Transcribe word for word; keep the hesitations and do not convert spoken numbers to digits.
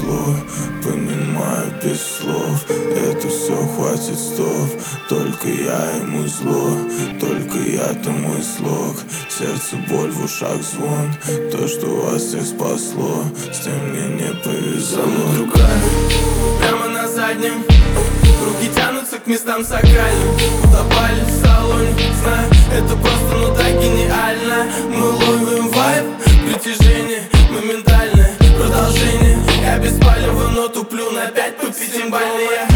зло, понимаю без слов. Это все хватит стов, только я ему зло, только я тому и слог. Сердце боль, в ушах звон, то, что вас всех спасло, с тем мне не повезло. Руками прямо на заднем, руки тянутся к местам сакральным. Утопали в салоне, знаю, это просто, ну так гениально. Мы ловим вайб, притяжение моментальное, продолжение. Я без палева, но туплю на пять по пятимбальной.